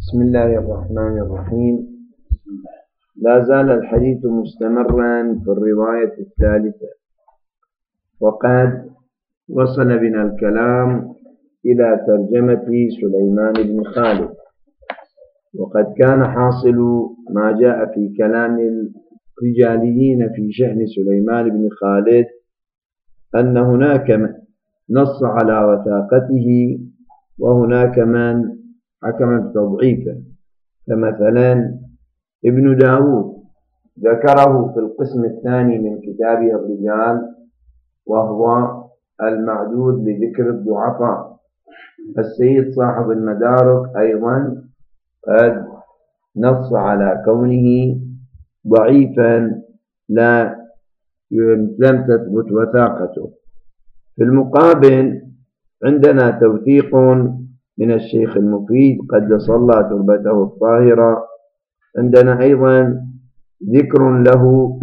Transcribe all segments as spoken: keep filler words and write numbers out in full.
بسم الله الرحمن الرحيم. لا زال الحديث مستمرا في الرواية الثالثة، وقد وصل بنا الكلام إلى ترجمة سليمان بن خالد، وقد كان حاصل ما جاء في كلام الرجاليين في شأن سليمان بن خالد أن هناك من نص على وثاقته وهناك من حكم بتضعيفه. فمثلا ابن داود ذكره في القسم الثاني من كتابه الرجال، وهو المعدود لذكر الضعفاء. السيد صاحب المدارك أيضا قد نص على كونه ضعيفا لا لم تثبت وثاقته. في المقابل عندنا توثيق من الشيخ المفيد قدس الله تربته الطاهرة. عندنا أيضا ذكر له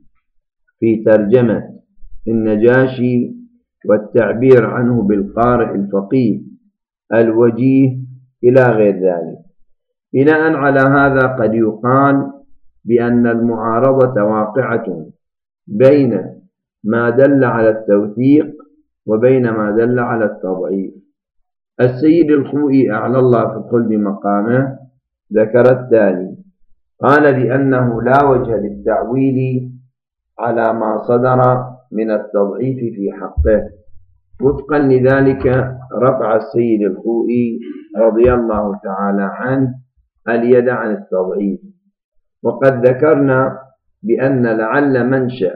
في ترجمة النجاشي والتعبير عنه بالقارئ الفقيه الوجيه إلى غير ذلك. بناء على هذا قد يقال بأن المعارضة واقعة بين ما دل على التوثيق وبين ما دل على التضعيف. السيد الخوئي أعلى الله في الخلد مقامه ذكر التالي: قال بأنه لا وجه للتعويل على ما صدر من التضعيف في حقه. وفقا لذلك رفع السيد الخوئي رضي الله تعالى عنه اليد عن التضعيف. وقد ذكرنا بأن لعل منشأ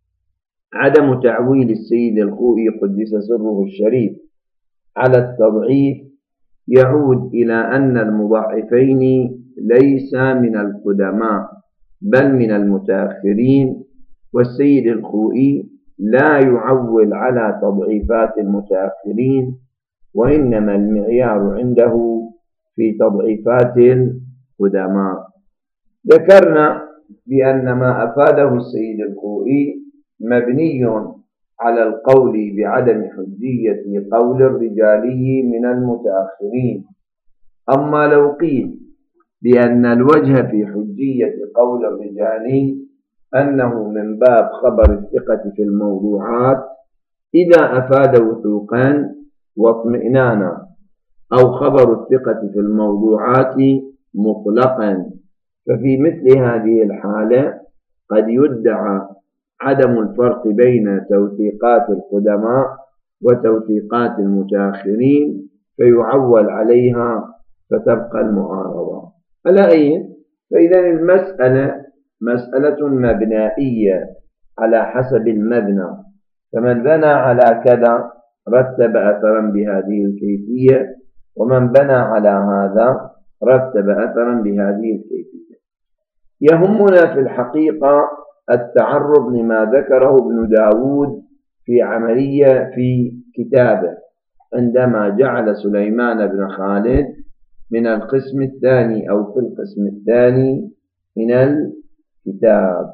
عدم تعويل السيد الخوئي قدس سره الشريف على التضعيف يعود إلى أن المضعفين ليس من القدماء بل من المتأخرين، والسيد الخوئي لا يعول على تضعيفات المتأخرين، وإنما المعيار عنده في تضعيفات القدماء. ذكرنا بأن ما أفاده السيد الخوئي مبني على القول بعدم حجية قول الرجالي من المتأخرين. أما لو قيل بأن الوجه في حجية قول الرجالي أنه من باب خبر الثقة في الموضوعات إذا أفاد وثوقا واطمئنانا، أو خبر الثقة في الموضوعات مطلقا، ففي مثل هذه الحالة قد يدعى عدم الفرق بين توثيقات القدماء وتوثيقات المتأخرين فيعول عليها فتبقى المعارضة. على أي؟ فإذا المسألة مسألة مبنائية على حسب المبنى، فمن بنى على كذا رتب أثرا بهذه الكيفية، ومن بنى على هذا رتب أثرا بهذه الكيفية. يهمنا في الحقيقة التعرض لما ذكره ابن داود في عملية في كتابه عندما جعل سليمان بن خالد من القسم الثاني أو في القسم الثاني من الكتاب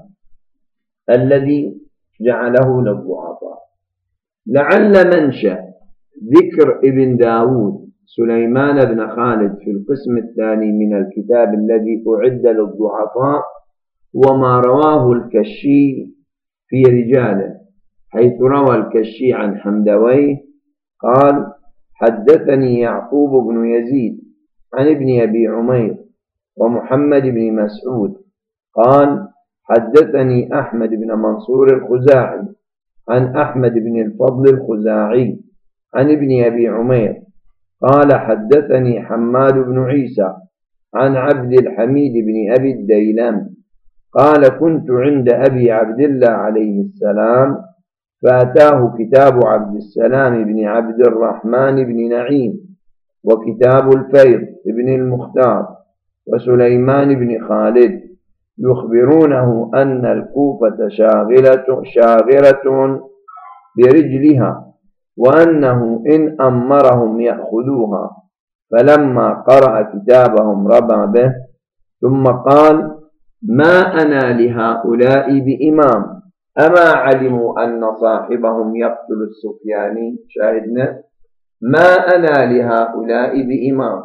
الذي جعله للضعفاء. لعل منشأ ذكر ابن داود سليمان بن خالد في القسم الثاني من الكتاب الذي أعد للضعفاء وما رواه الكشي في رجاله، حيث روى الكشي عن حمدويه قال: حدثني يعقوب بن يزيد عن ابن أبي عمير ومحمد بن مسعود قال: حدثني أحمد بن منصور الخزاعي عن أحمد بن الفضل الخزاعي عن ابن أبي عمير قال: حدثني حماد بن عيسى عن عبد الحميد بن أبي الديلم قال: كنت عند أبي عبد الله عليه السلام فأتاه كتاب عبد السلام بن عبد الرحمن بن نعيم وكتاب الفيض بن المختار وسليمان بن خالد يخبرونه أن الكوفة شاغلة شاغرة برجلها، وأنه إن أمرهم يأخذوها، فلما قرأ كتابهم ربى به، ثم قال: ما أنا لهؤلاء بإمام، أما علموا أن صاحبهم يقتل السفياني؟ شاهدنا: ما أنا لهؤلاء بإمام،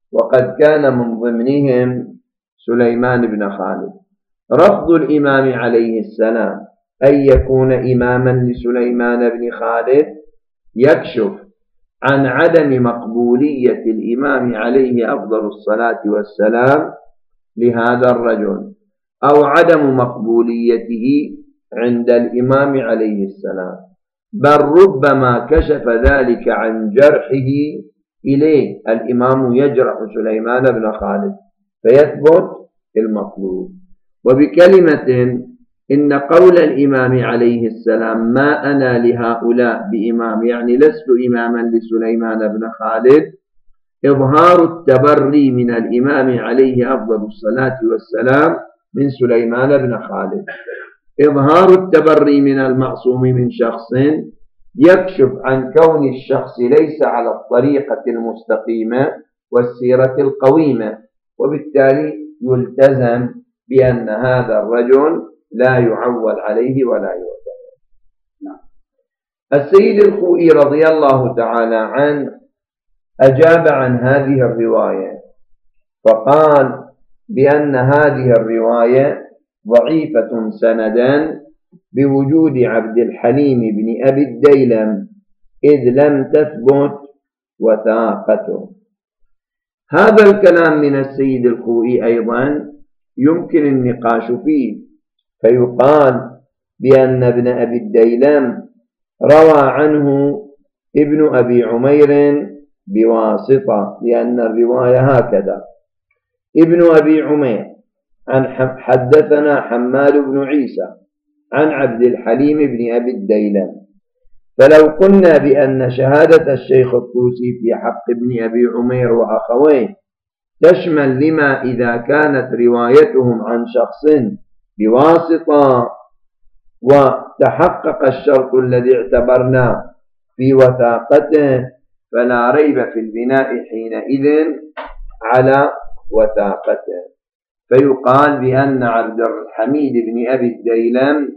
وقد كان من ضمنهم سليمان بن خالد. رفض الإمام عليه السلام أن يكون إماما لسليمان بن خالد يكشف عن عدم مقبولية الإمام عليه أفضل الصلاة والسلام لهذا الرجل، أو عدم مقبوليته عند الإمام عليه السلام، بل ربما كشف ذلك عن جرحه إليه. الإمام يجرح سليمان بن خالد فيثبت المطلوب. وبكلمة إن قول الإمام عليه السلام ما أنا لهؤلاء بإمام، يعني لست إماما لسليمان بن خالد، إظهار التبري من الإمام عليه أفضل الصلاة والسلام من سليمان بن خالد، إظهار التبري من المعصوم من شخص يكشف عن كون الشخص ليس على الطريقة المستقيمة والسيرة القويمة، وبالتالي يلتزم بأن هذا الرجل لا يعول عليه ولا يعتبر. السيد الخوئي رضي الله تعالى عنه أجاب عن هذه الرواية فقال بأن هذه الرواية ضعيفة سندا بوجود عبد الحليم بن أبي الديلم إذ لم تثبت وثاقته. هذا الكلام من السيد الخوئي أيضا يمكن النقاش فيه، فيقال بأن ابن أبي الديلم روى عنه ابن أبي عمير بواسطة، لأن الرواية هكذا: ابن أبي عمير عن حدثنا حماد بن عيسى عن عبد الحليم بن أبي الديلم. فلو قلنا بأن شهادة الشيخ الطوسي في حق ابن أبي عمير وأخويه تشمل لما إذا كانت روايتهم عن شخص بواسطة وتحقق الشرط الذي اعتبرنا في وثاقته، فلا ريب في البناء حينئذ على وثاقته، فيقال بأن عبد الحميد بن أبي الديلم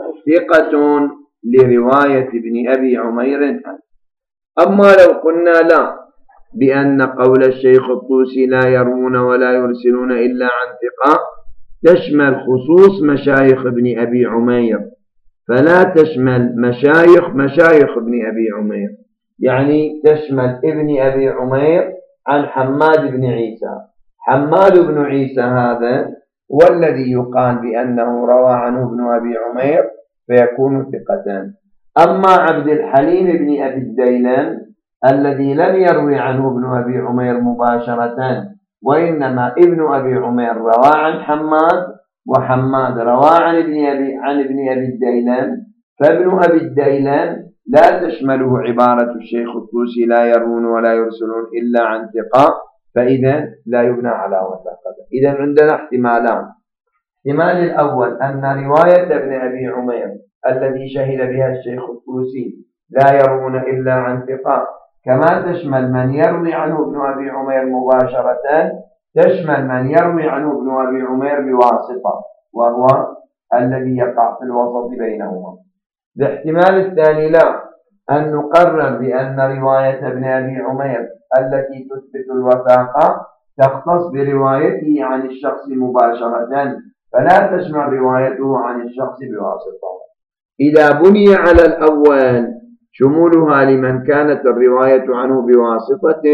ثقة لرواية ابن أبي عمير عنه. أما لو قلنا لا، بأن قول الشيخ الطوسي لا يروون ولا يرسلون إلا عن ثقة تشمل خصوص مشايخ ابن أبي عمير، فلا تشمل مشايخ مشايخ ابن أبي عمير، يعني تشمل ابن أبي عمير عن حماد بن عيسى. حماد بن عيسى هذا هو الذي يقال بأنه روى عنه ابن أبي عمير فيكون ثقة. أما عبد الحليم بن أبي الديلم الذي لم يروي عنه ابن أبي عمير مباشرة، وإنما ابن أبي عمير روى عن حماد، وحماد روى عن ابن أبي عن ابن أبي الديلم، فابن أبي الديلم لا تشمله عبارة الشيخ الطوسي لا يروون ولا يرسلون إلا عن ثقة، فإذا لا يبنى على وثاقته. إذا عندنا احتمالان: الاحتمال الأول أن رواية ابن أبي عمير الذي شهد بها الشيخ الطوسي لا يروون إلا عن ثقة، كما تشمل من يروي عنه ابن أبي عمير مباشرة، تشمل من يروي عنه ابن أبي عمير بواسطة، وهو الذي يقع في الوسط بينهما. الاحتمال الثاني لا، أن نقرر بأن رواية ابن أبي عمير التي تثبت الوثاقة تختص بروايته عن الشخص مباشرة، فلا تشمل روايته عن الشخص بواسطة. إذا بني على الأول شمولها لمن كانت الرواية عنه بواسطة،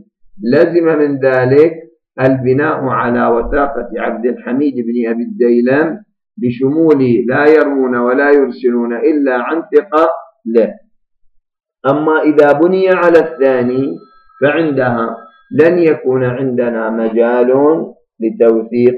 لزم من ذلك البناء على وثاقة عبد الحميد بن أبي الديلم بشمول لا يروون ولا يرسلون إلا عن ثقة له. أما إذا بني على الثاني فعندها لن يكون عندنا مجال لتوثيق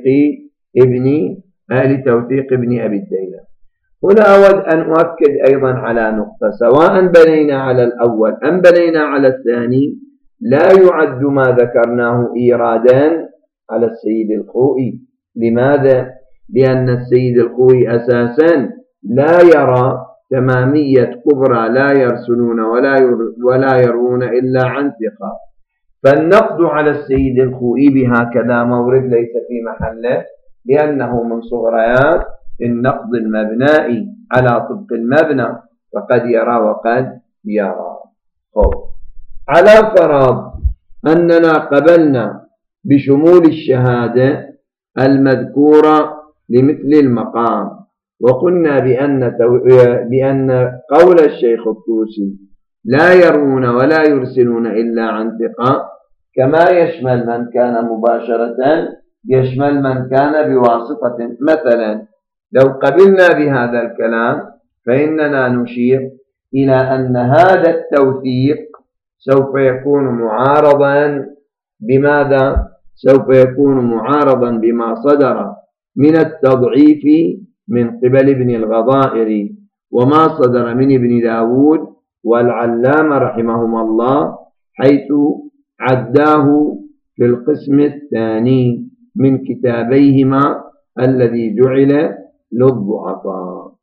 ابن لتوثيق ابن أبي الديلم. هنا أود أن أؤكد أيضا على نقطة: سواء بنينا على الأول أم بنينا على الثاني، لا يعد ما ذكرناه إيرادا على السيد الخوئي. لماذا؟ لأن السيد الخوئي أساسا لا يرى تمامية كبرى لا يرسلون ولا ولا يروون إلا عن ثقة، فالنقد على السيد الخوئي بهكذا مورد ليس في محله، لأنه من صغريات النقد المبنائي على طبق المبنى، فقد يرى وقد يرى. خب. على فرض أننا قبلنا بشمول الشهادة المذكورة لمثل المقام. وقلنا بأن, بأن قول الشيخ الطوسي لا يروون ولا يرسلون إلا عن ثقة كما يشمل من كان مباشرة يشمل من كان بواسطة. مثلا لو قبلنا بهذا الكلام فإننا نشير إلى أن هذا التوثيق سوف يكون معارضا بماذا؟ سوف يكون معارضا بما صدر من التضعيف من قبل ابن الغضائر وما صدر من ابن داود والعلامة رحمهما الله، حيث عداه في القسم الثاني من كتابيهما الذي جعل للضعفاء.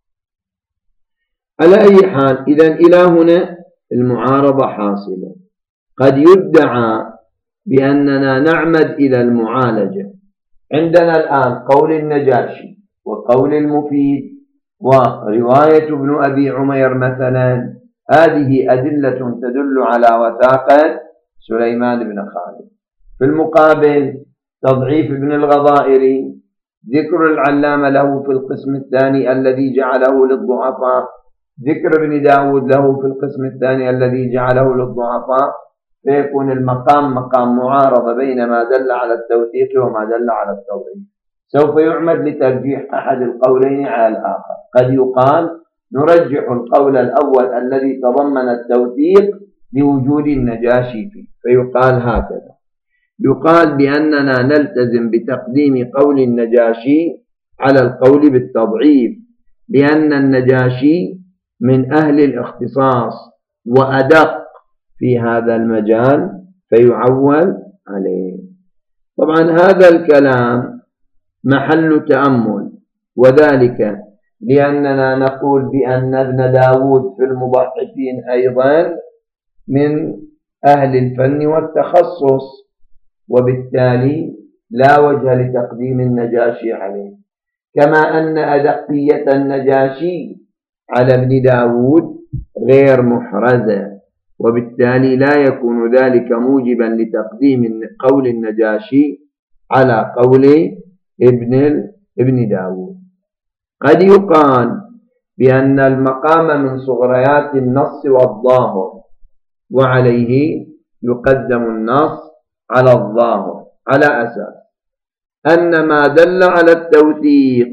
على أي حال، إذن إلى هنا المعارضة حاصلة. قد يدعى بأننا نعمد إلى المعالجة. عندنا الآن قول النجاشي وقول المفيد ورواية ابن أبي عمير مثلا، هذه أدلة تدل على وثاقة سليمان بن خالد. في المقابل تضعيف ابن الغضائري، ذكر العلامة له في القسم الثاني الذي جعله للضعفاء، ذكر ابن داود له في القسم الثاني الذي جعله للضعفاء، فيكون المقام مقام معارضة بين ما دل على التوثيق وما دل على التضعيف. سوف يعمد لترجيح أحد القولين على الآخر. قد يقال نرجح القول الأول الذي تضمن التوثيق لوجود النجاشي فيه، فيقال هكذا: يقال بأننا نلتزم بتقديم قول النجاشي على القول بالتضعيف، لأن النجاشي من أهل الاختصاص وأدق في هذا المجال فيعول عليه. طبعا هذا الكلام محل تأمل، وذلك لأننا نقول بأن ابن داود في المضعفين أيضا من أهل الفن والتخصص، وبالتالي لا وجه لتقديم النجاشي عليه، كما أن أدقية النجاشي على ابن داود غير محرزة، وبالتالي لا يكون ذلك موجبا لتقديم قول النجاشي على قول ابن ابن داود. قد يقال بأن المقام من صغريات النص والظاهر، وعليه يقدم النص على الظاهر، على أساس أن ما دل على التوثيق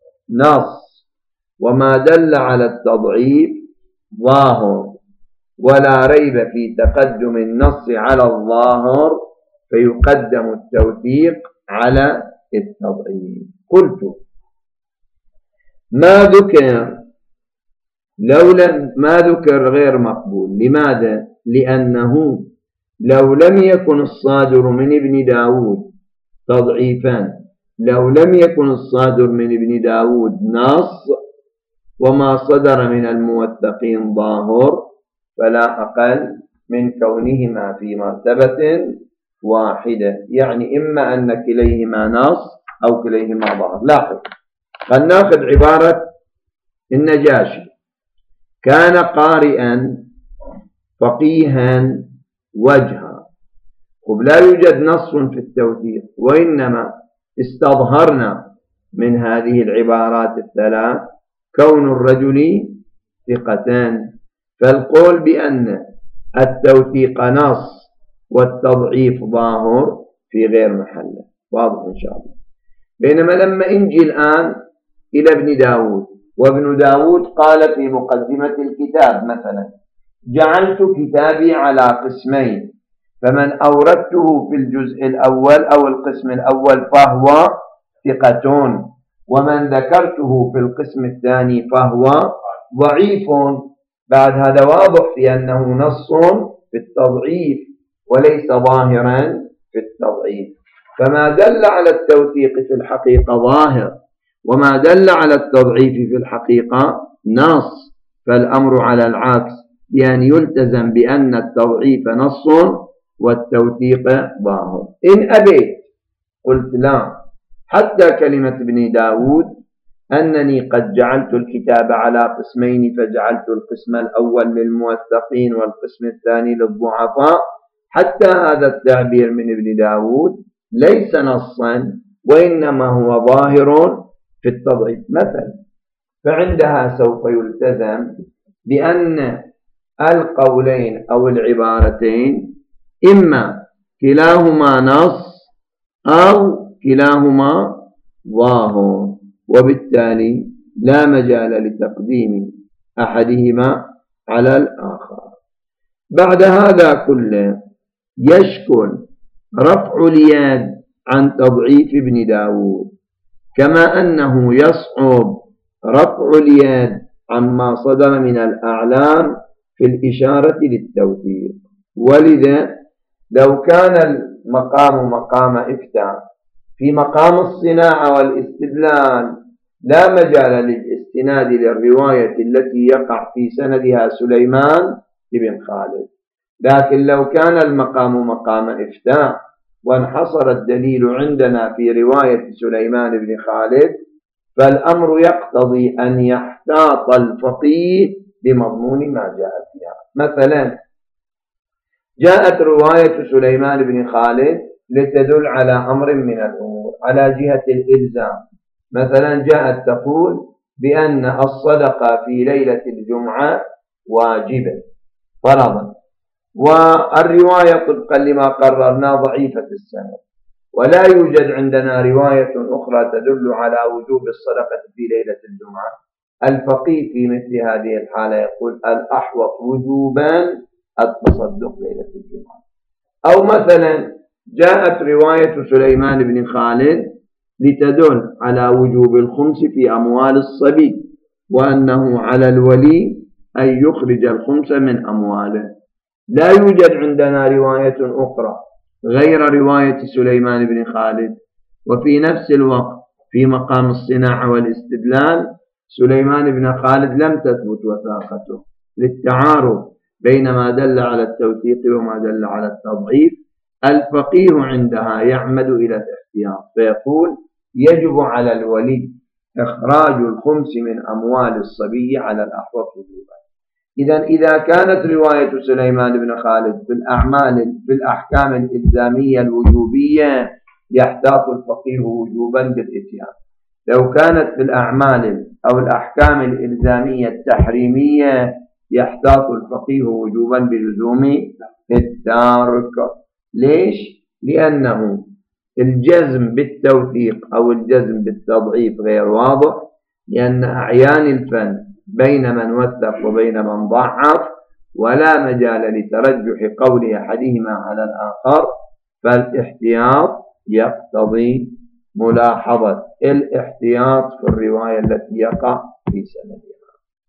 نص وما دل على التضعيف ظاهر، ولا ريب في تقدم النص على الظاهر، فيقدم التوثيق على التضعيف. قلت ما ذكر لو لم ما ذكر غير مقبول. لماذا؟ لأنه لو لم يكن الصادر من ابن داود تضعيفا، لو لم يكن الصادر من ابن داود نص وما صدر من الموثقين ظاهر، فلا أقل من كونهما في مرتبة واحدة، يعني إما أن كليهما نص أو كليهما ظاهر. لاحظ، قد ناخذ عبارة النجاشي: كان قارئا فقيها وجها. طب لا يوجد نص في التوثيق، وإنما استظهرنا من هذه العبارات الثلاث كون الرجل ثقتان، فالقول بأن التوثيق نص والتضعيف ظاهر في غير محله. واضح إن شاء الله. بينما لما نجي الآن إلى ابن داود، وابن داود قال في مقدمة الكتاب مثلا: جعلت كتابي على قسمين، فمن أوردته في الجزء الأول أو القسم الأول فهو ثقة، ومن ذكرته في القسم الثاني فهو ضعيف. بعد هذا واضح في أنه نص في التضعيف وليس ظاهرا في التضعيف. فما دل على التوثيق في الحقيقة ظاهر، وما دل على التضعيف في الحقيقة نص، فالأمر على العكس، بأن يلتزم بأن التضعيف نص والتوثيق ظاهر. إن أبيت قلت لا، حتى كلمة ابن داود أنني قد جعلت الكتاب على قسمين، فجعلت القسم الأول للموثقين والقسم الثاني للضعفاء، حتى هذا التعبير من ابن داود ليس نصا وإنما هو ظاهر في التضعيف مثلا، فعندها سوف يلتزم بأن القولين أو العبارتين إما كلاهما نص أو كلاهما ظاهر، وبالتالي لا مجال لتقديم أحدهما على الآخر. بعد هذا كله يشكل رفع اليد عن تضعيف ابن داود، كما أنه يصعب رفع اليد عما صدر من الأعلام في الإشارة للتوثيق. ولذا لو كان المقام مقام إفتاء في مقام الصناعة والاستدلال لا مجال للاستناد للرواية التي يقع في سندها سليمان بن خالد، لكن لو كان المقام مقام إفتاء وانحصر الدليل عندنا في رواية سليمان بن خالد فالأمر يقتضي أن يحتاط الفقيه بمضمون ما جاء فيها. مثلا جاءت رواية سليمان بن خالد لتدل على أمر من الأمور على جهة الإلزام، مثلا جاءت تقول بأن الصدقة في ليلة الجمعة واجبة فرضا، والرواية طبقا لما قررنا ضعيفة السند، ولا يوجد عندنا رواية أخرى تدل على وجوب الصدقة في ليلة الجمعة. الفقيه في مثل هذه الحالة يقول الأحوط وجوبا التصدق ليلة الجمعة. أو مثلا جاءت رواية سليمان بن خالد لتدل على وجوب الخمس في أموال الصبي، وأنه على الولي أن يخرج الخمس من أمواله. لا يوجد عندنا رواية أخرى غير رواية سليمان بن خالد، وفي نفس الوقت في مقام الصناعة والاستدلال سليمان بن خالد لم تثبت وثاقته للتعارض بين ما دل على التوثيق وما دل على التضعيف. الفقيه عندها يعمد إلى الاحتياط فيقول يجب على الولي إخراج الخمس من أموال الصبي على الأحوط وجوبا. إذا إذا كانت رواية سليمان بن خالد في الأعمال في الأحكام الإلزامية الوجوبية يحتاط الفقيه وجوبا بالإتيان، لو كانت في الأعمال أو الأحكام الإلزامية التحريمية يحتاط الفقيه وجوبا بلزوم التارك. ليش؟ لأنه الجزم بالتوثيق أو الجزم بالتضعيف غير واضح، لأن أعيان الفن بين من وثق وبين من ضعف، ولا مجال لترجح قول أحدهما على الآخر، فالاحتياط يقتضي ملاحظة الاحتياط في الرواية التي يقع في سندها.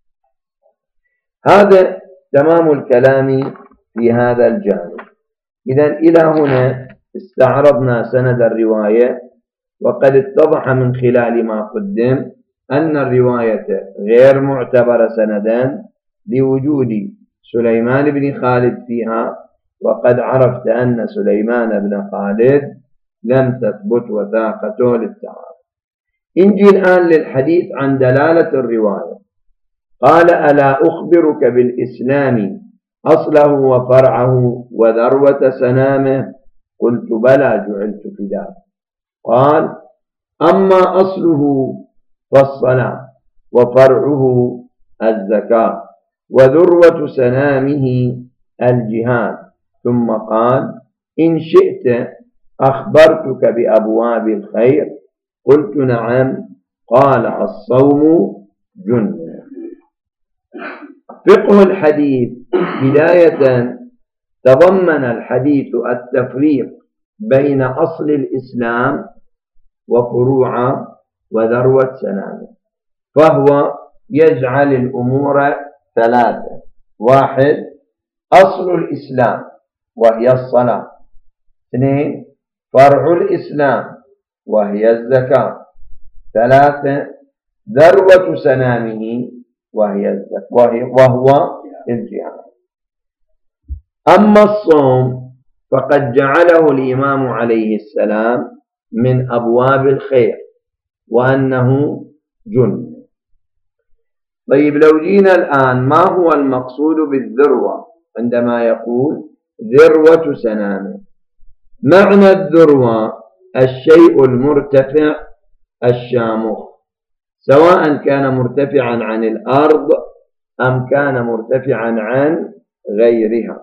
هذا تمام الكلام في هذا الجانب. إذا إلى هنا استعرضنا سند الرواية، وقد اتضح من خلال ما قدم أن الرواية غير معتبرة سندا لوجود سليمان بن خالد فيها، وقد عرفت أن سليمان بن خالد لم تثبت وثاقته للتعارض. نجي الآن للحديث عن دلالة الرواية. قال ألا أخبرك بالإسلام أصله وفرعه وذروة سنامه؟ قلت بلى جعلت فداك. قال أما أصله فالصلاة، وفرعه الزكاة، وذروة سنامه الجهاد. ثم قال إن شئت أخبرتك بأبواب الخير؟ قلت نعم. قال الصوم جنة. فقه الحديث بداية تضمن الحديث التفريق بين أصل الإسلام وفروع وذروة سنامه، فهو يجعل الأمور ثلاثة: واحد أصل الإسلام وهي الصلاة، اثنين فرع الإسلام وهي الزكاة، ثلاثة ذروة سنامه وهي وهو الجهاد. أما الصوم فقد جعله الإمام عليه السلام من أبواب الخير وأنه جنة. طيب لو جينا الآن ما هو المقصود بالذروة عندما يقول ذروة سنامه؟ معنى الذروة الشيء المرتفع الشامخ، سواء كان مرتفعا عن الأرض أم كان مرتفعا عن غيرها.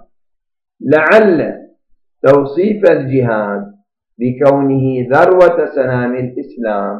لعل توصيف الجهاد بكونه ذروة سنام الإسلام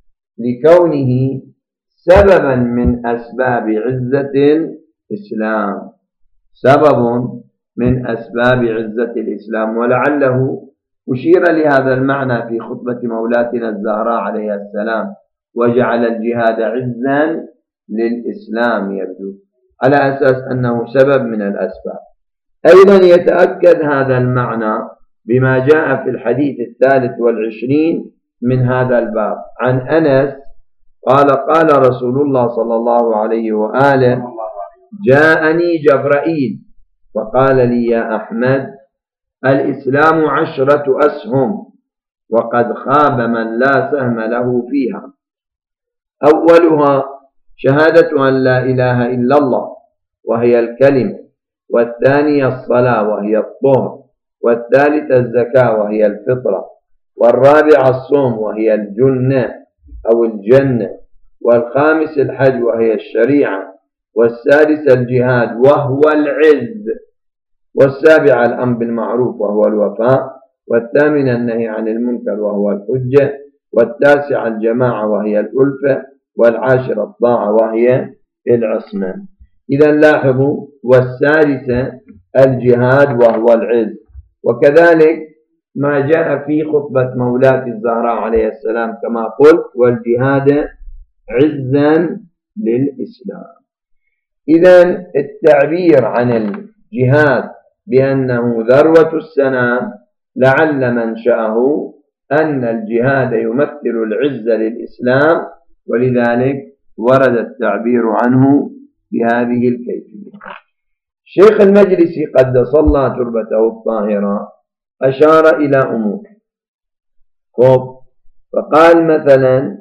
لكونه سببا من أسباب عزة الإسلام، سبب من أسباب عزة الإسلام، ولعله أشير لهذا المعنى في خطبة مولاتنا الزهراء عليه السلام: وجعل الجهاد عزا للإسلام، يبدو على أساس أنه سبب من الأسباب. أيضا يتأكد هذا المعنى بما جاء في الحديث الثالث والعشرين من هذا الباب عن أنس قال: قال رسول الله صلى الله عليه وآله: جاءني جبرائيل فقال لي: يا أحمد، الإسلام عشرة أسهم وقد خاب من لا سهم له فيها. أولها شهادة أن لا إله إلا الله وهي الكلمة، والثانية الصلاة وهي الطهر، والثالثة الزكاة وهي الفطرة، والرابعة الصوم وهي الجنة أو الجنة، والخامس الحج وهي الشريعة، والسادس الجهاد وهو العز، والسابع الأمر بالمعروف وهو الوفاء، والثامن النهي عن المنكر وهو الحجة، والتاسع الجماعة وهي الألفة، والعاشر الطاعة وهي العصمة. إذا لاحظوا: والسادسة الجهاد وهو العز. وكذلك ما جاء في خطبة مولاة الزهراء عليه السلام كما قلت: والجهاد عزا للإسلام. إذا التعبير عن الجهاد بأنه ذروة السنام لعل منشأه أن الجهاد يمثل العزة للإسلام، ولذلك ورد التعبير عنه بهذه الكيفية. شيخ المجلسي قدس الله تربته الطاهرة أشار إلى أمور، فقال مثلا: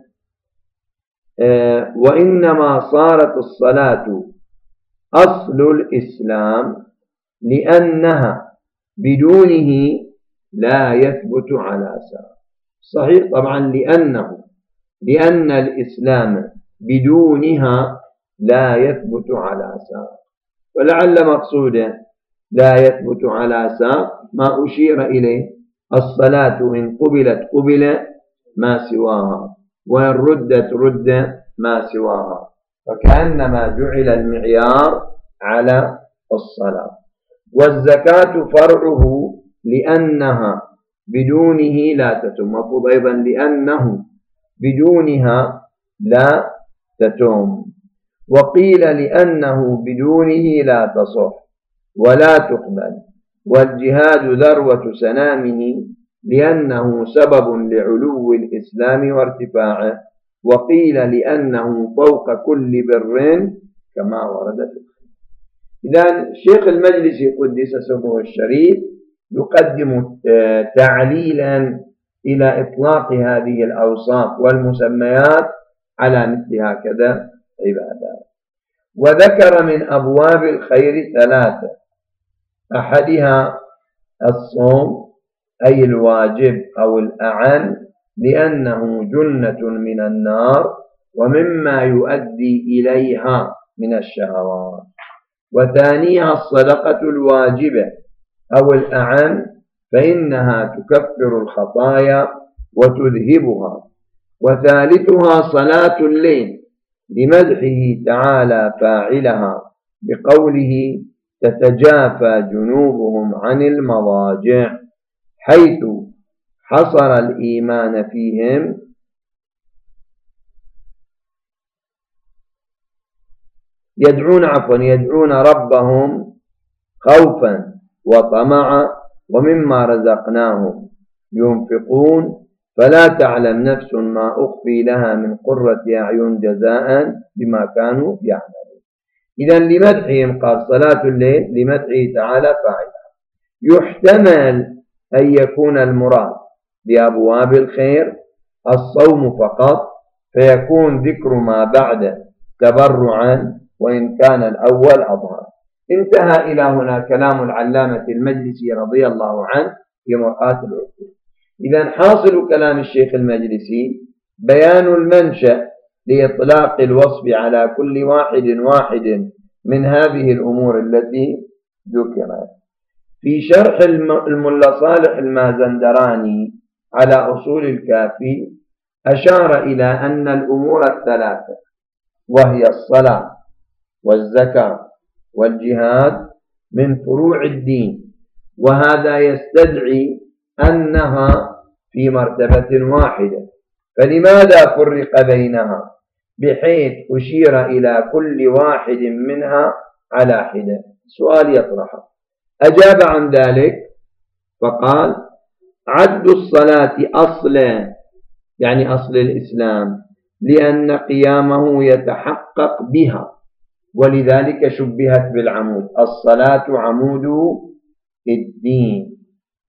وإنما صارت الصلاة أصل الإسلام لأنها بدونه لا يثبت على ساق. صحيح طبعا، لأنه لأن الإسلام بدونها لا يثبت على ساق، ولعل مقصوده لا يثبت على ساق ما أشير إليه: الصلاة إن قبلت قبل ما سواها، وإن ردت رد ما سواها، فكأنما جعل المعيار على الصلاة. والزكاة فرعه لأنها بدونه لا تتم، مفروض أيضا لأنه بدونها لا تتم. وقيل لأنه بدونه لا تصح ولا تقبل. والجهاد ذروة سنامه لأنه سبب لعلو الإسلام وارتفاعه. وقيل لأنه فوق كل بر كما ورد في الحديث. إذن شيخ المجلسي قدس سره الشريف يقدم تعليلا إلى إطلاق هذه الأوصاف والمسميات على مثل هكذا عبادات. وذكر من أبواب الخير ثلاثة: أحدها الصوم أي الواجب أو الأعم لأنه جنة من النار ومما يؤدي إليها من الشهوات. وثانيها الصدقة الواجبة أو الأعم فإنها تكفر الخطايا وتذهبها. وثالثها صلاة الليل لمدحه تعالى فاعلها بقوله: تتجافى جنوبهم عن المضاجع، حيث حصر الإيمان فيهم يدعون عفوا يدعون ربهم خوفا وطمعا ومما رزقناهم ينفقون، فلا تعلم نفس ما أخفي لها من قرة أعين جزاء بما كانوا يعملون. إذا لمدحهم قال صلاة الليل لمدحه تعالى فاعلها. يحتمل أن يكون المراد بأبواب الخير الصوم فقط، فيكون ذكر ما بعد تبرعا وإن كان الأول أظهر. انتهى إلى هنا كلام العلامة المجلسي رضي الله عنه في مرآة العقول. إذا حاصل كلام الشيخ المجلسي بيان المنشأ لإطلاق الوصف على كل واحد واحد من هذه الأمور التي ذكرت. في شرح الملا صالح المازندراني على أصول الكافي أشار إلى أن الأمور الثلاثة وهي الصلاة والزكاة والجهاد من فروع الدين، وهذا يستدعي أنها في مرتبة واحدة، فلماذا فرق بينها بحيث أشير إلى كل واحد منها على حدة؟ سؤال يطرحه. أجاب عن ذلك فقال: عد الصلاة أصلا، يعني أصل الإسلام، لأن قيامه يتحقق بها، ولذلك شبهت بالعمود. الصلاة عمود الدين.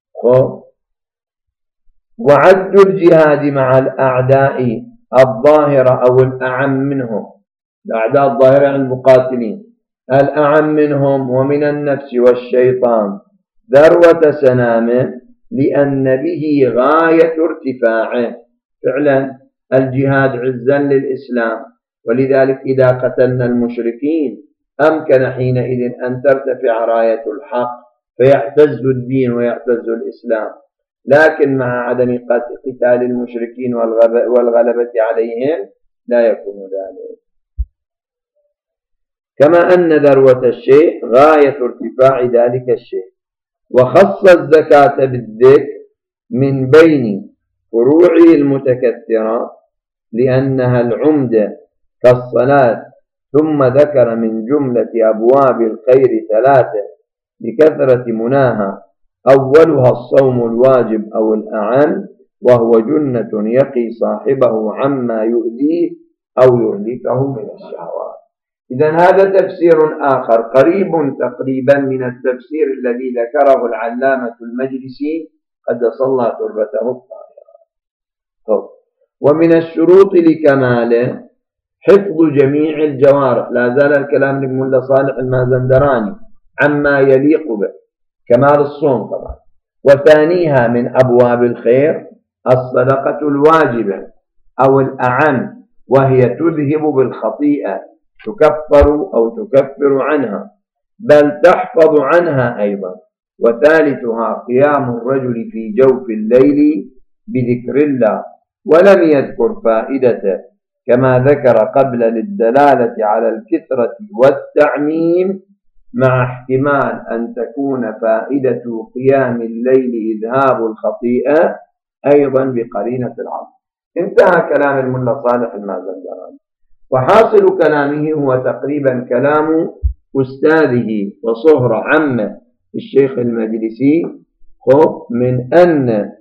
وعد الجهاد مع الأعداء الظاهرة أو الأعم منهم، الأعداء الظاهرة المقاتلين، الأعم منهم ومن النفس والشيطان ذروة سنامه، لأن به غاية ارتفاعه. فعلا الجهاد عزا للإسلام، ولذلك إذا قتلنا المشركين أمكن حينئذ أن ترتفع راية الحق فيعتز الدين ويعتز الإسلام، لكن مع عدم قتال المشركين والغلبة عليهم لا يكون ذلك. كما أن ذروة الشيء غاية ارتفاع ذلك الشيء. وخص الزكاة بالذكر من بين فروعه المتكثرة لأنها العمدة كالصلاة، ثم ذكر من جملة أبواب الخير ثلاثة لكثرة مناها، أولها الصوم الواجب أو الأعم، وهو جنة يقي صاحبه عما يؤذيه أو يهلكه من الشهوات. إذن هذا تفسير آخر قريب تقريبا من التفسير الذي ذكره العلامة المجلسي قدس الله تربته الطاهرة. ومن الشروط لكماله حفظ جميع الجوارح، لا زال الكلام للملا صالح المازندراني عما يليق به، كمال الصوم طبعا. وثانيها من أبواب الخير الصدقة الواجبة أو الأعم، وهي تذهب بالخطيئة، تكفر أو تكفر عنها، بل تحفظ عنها أيضا. وثالثها قيام الرجل في جوف الليل بذكر الله، ولم يذكر فائدته كما ذكر قبل للدلالة على الكثرة والتعميم، مع احتمال أن تكون فائدة قيام الليل إذهاب الخطيئة أيضا بقرينة العصر. انتهى كلام الملا صالح المازندراني، وحاصل كلامه هو تقريبا كلام أستاذه وصهر عمه الشيخ المجلسي، من أن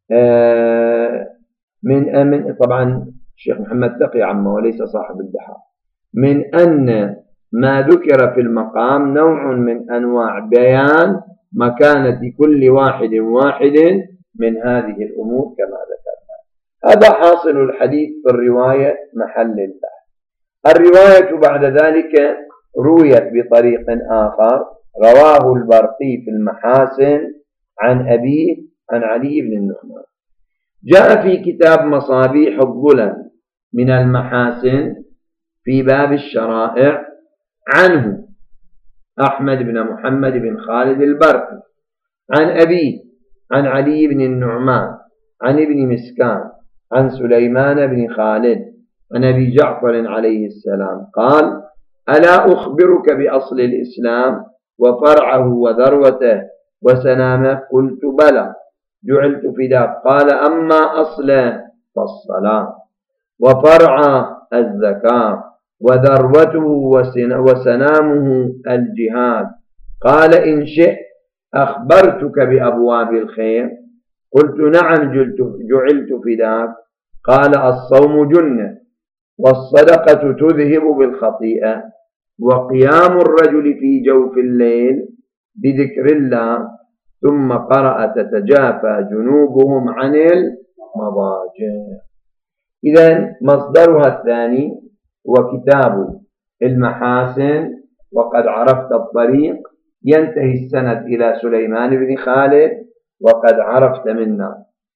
من أمن طبعا الشيخ محمد تقي عمه وليس صاحب البحار، من أن ما ذكر في المقام نوع من أنواع بيان مكانة كل واحد واحد من هذه الأمور كما ذكرنا. هذا حاصل الحديث في الرواية محل البحث. الرواية بعد ذلك رويت بطريق آخر، رواه البرقي في المحاسن عن أبيه عن علي بن النعمان. جاء في كتاب مصابيح الظلم من المحاسن في باب الشرائع عنه أحمد بن محمد بن خالد البرقي عن أبيه عن علي بن النعمان عن ابن مسكان عن سليمان بن خالد عن أبي جعفر عليه السلام قال: ألا أخبرك بأصل الإسلام وفرعه وذروته وسنامه؟ قلت: بلى. جعلت فداك. قال: أما أصله فالصلاة، وفرع الزكاة، وذروته وسنامه الجهاد. قال: إن شئت أخبرتك بأبواب الخير؟ قلت: نعم. جعلت فداك. قال: الصوم جنة، والصدقة تذهب بالخطيئة، وقيام الرجل في جوف الليل بذكر الله. ثم قرأ: تتجافى جنوبهم عن المضاجع. إذن مصدرها الثاني هو كتاب المحاسن، وقد عرفت الطريق، ينتهي السند إلى سليمان بن خالد، وقد عرفت منا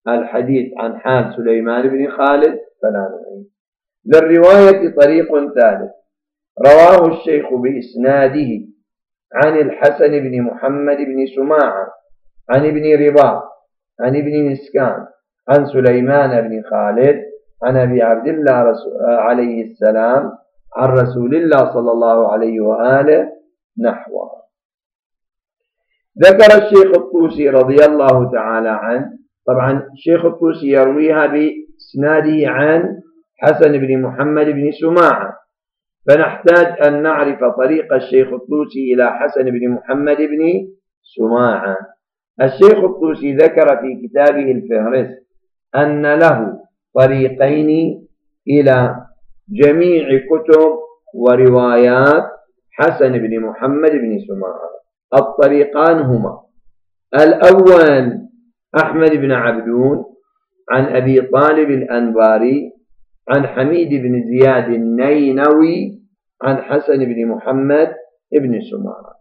الحديث عن حال سليمان بن خالد فلا نعيد. للرواية طريق ثالث رواه الشيخ بإسناده عن الحسن بن محمد بن سماعة عن ابن رباح عن ابن مسكان عن سليمان بن خالد عن أبي عبد الله عليه السلام عن رسول الله صلى الله عليه وآله نحوه. ذكر الشيخ الطوسي رضي الله تعالى عنه، طبعا الشيخ الطوسي يرويها بإسناده عن حسن بن محمد بن سماعة، فنحتاج أن نعرف طريق الشيخ الطوسي إلى حسن بن محمد بن سماعة. الشيخ الطوسي ذكر في كتابه الفهرس أن له طريقين إلى جميع كتب وروايات حسن بن محمد بن سماعة. الطريقان هما: الأول أحمد بن عبدون عن أبي طالب الأنباري عن حميد بن زياد النينوي عن حسن بن محمد بن سماعة.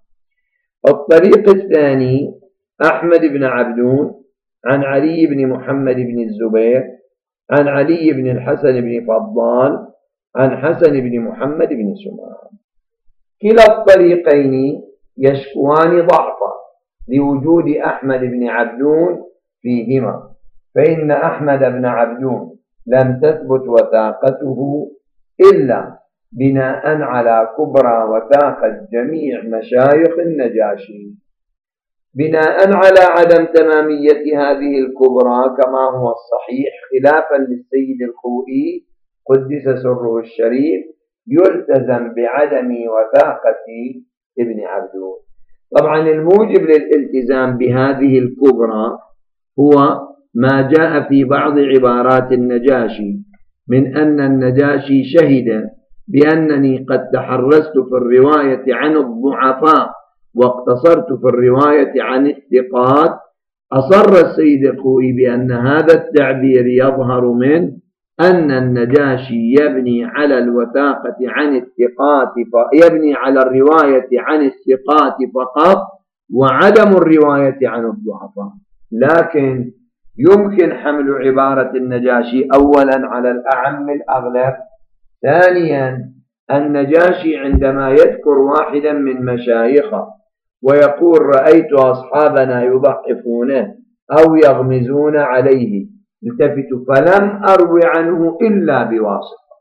الطريق الثاني أحمد بن عبدون عن علي بن محمد بن الزبير عن علي بن الحسن بن فضال عن حسن بن محمد بن سماعة. كلا الطريقين يشكوان ضعفا لوجود أحمد بن عبدون فيهما، فإن أحمد بن عبدون لم تثبت وثاقته إلا بناء على كبرى وثاقة جميع مشايخ النجاشي، بناء على عدم تمامية هذه الكبرى كما هو الصحيح خلافا للسيد الخوئي قدس سره الشريف، يلتزم بعدم وثاقة ابن عبدون. طبعا الموجب للالتزام بهذه الكبرى هو ما جاء في بعض عبارات النجاشي من أن النجاشي شهد بأنني قد تحرزت في الرواية عن الضعفاء واقتصرت في الرواية عن الثقات. أصر السيد الخوئي بأن هذا التعبير يظهر من أن النجاشي يبني على الوثاقة عن الثقات، يبني على الرواية عن الثقات فقط وعدم الرواية عن الضعفاء. لكن يمكن حمل عبارة النجاشي أولا على الأعم الأغلب. ثانيا النجاشي عندما يذكر واحدا من مشايخه ويقول رأيت أصحابنا يضعفونه أو يغمزون عليه، التفتوا فلم أروي عنه إلا بواسطة،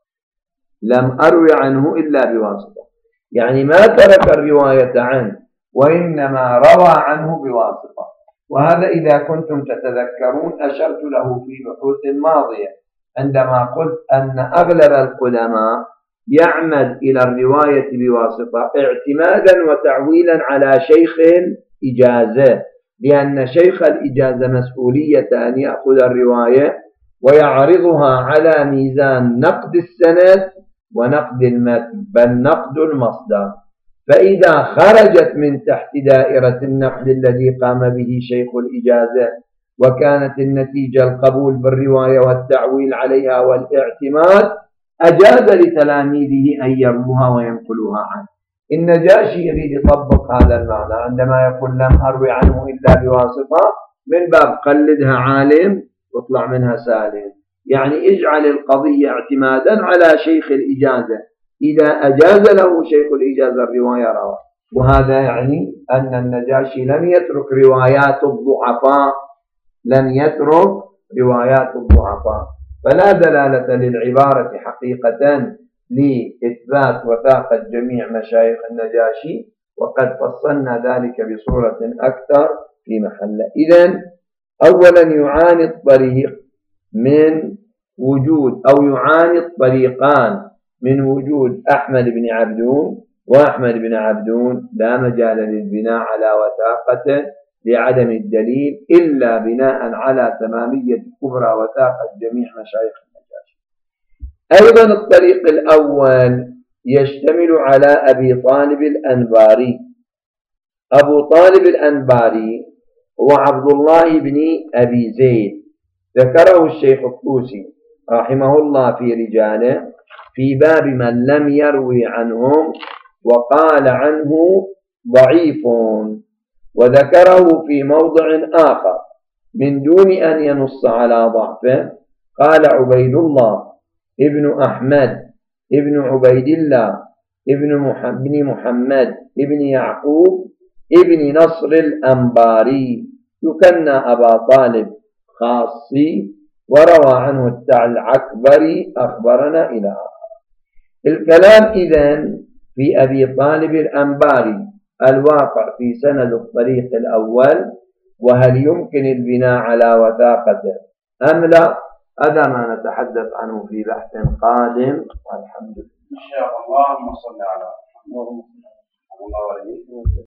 لم أروي عنه إلا بواسطة، يعني ما ترك الرواية عنه وإنما روى عنه بواسطة. وهذا إذا كنتم تتذكرون أشرت له في بحوث ماضية عندما قلت أن أغلب القدماء يعمد إلى الرواية بواسطة اعتمادا وتعويلا على شيخ الإجازة، لأن شيخ الإجازة مسؤولية أن يأخذ الرواية ويعرضها على ميزان نقد السند ونقد المتن، بل نقد المصدر. فإذا خرجت من تحت دائرة النقد الذي قام به شيخ الإجازة وكانت النتيجة القبول بالرواية والتعويل عليها والاعتماد، أجاز لتلاميذه أن يروها وينقلوها عنه. النجاشي يريد يطبق هذا المعنى عندما يقول لم أروي عنه إلا بواسطة، من باب قلدها عالم واطلع منها سالم، يعني اجعل القضية اعتمادا على شيخ الإجازة، إذا أجاز له شيخ الإجازة الرواية روى. وهذا يعني أن النجاشي لم يترك روايات الضعفاء، لم يترك روايات الضعفاء، فلا دلالة للعبارة حقيقة لإثبات وثاقة جميع مشايخ النجاشي، وقد فصلنا ذلك بصورة أكثر في محله. إذن أولا يعاني الطريق من وجود أو يعاني الطريقان من وجود أحمد بن عبدون، وأحمد بن عبدون لا مجال للبناء على وثاقته لعدم الدليل إلا بناء على تمامية كبرى وثاقة جميع مشايخ النجاشي. أيضا الطريق الأول يشتمل على أبي طالب الأنباري. أبو طالب الأنباري هو عبد الله بن أبي زيد، ذكره الشيخ الطوسي رحمه الله في رجاله في باب من لم يروي عنهم وقال عنه ضعيف، وذكره في موضع آخر من دون أن ينص على ضعفه. قال عبيد الله ابن أحمد ابن عبيد الله ابن محمد ابن يعقوب ابن نصر الأنباري يكنى أبا طالب خاصي، وروى عنه العكبري أخبرنا إلى آخره. الكلام إذن في أبي طالب الأنباري الواقع في سند الطريق الأول، وهل يمكن البناء على وثاقته أم لا؟ هذا ما نتحدث عنه في بحث قادم، والحمد لله. إن شاء الله. اللهم صل على محمد.